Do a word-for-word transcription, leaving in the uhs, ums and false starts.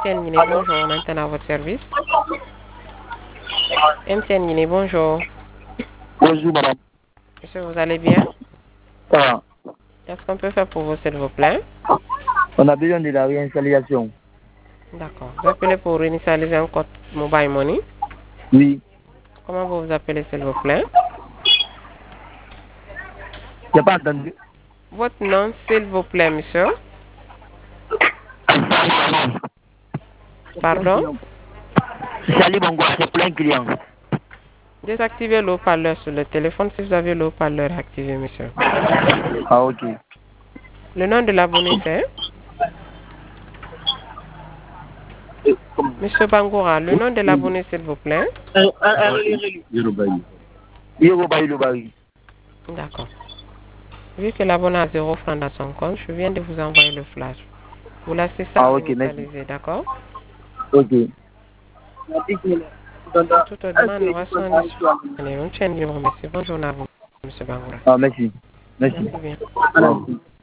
M T N Guinée, bonjour, on entend à votre service. M T N Guinée, bonjour. Bonjour, madame. Monsieur, vous allez bien? Ça va. Qu'est-ce qu'on peut faire pour vous, s'il vous plaît? On a besoin de la réinstallation. D'accord. Vous appelez pour réinitialiser un compte Mobile Money? Oui. Comment vous vous appelez, s'il vous plaît? Je n'ai pas entendu. Votre nom, s'il vous plaît, monsieur? Pardon? Salut, mon gars, c'est plein client. Désactivez le haut-parleur sur le téléphone si vous avez le haut-parleur activé, monsieur. Ah, ok. Le nom de l'abonné, c'est? Monsieur Bangoura, le nom de l'abonné, s'il vous plaît? Yorubaï. Yorubaï, Yorubaï. D'accord. Vu que l'abonné a zéro franc dans son compte, je viens de vous envoyer le flash. Vous laissez ça Ah, ok, merci. initialiser, d'accord? Ok. Toute demande aura son disponible. Bonne journée à vous, monsieur Bangoura. Ah, merci. Merci. Merci bien. Merci.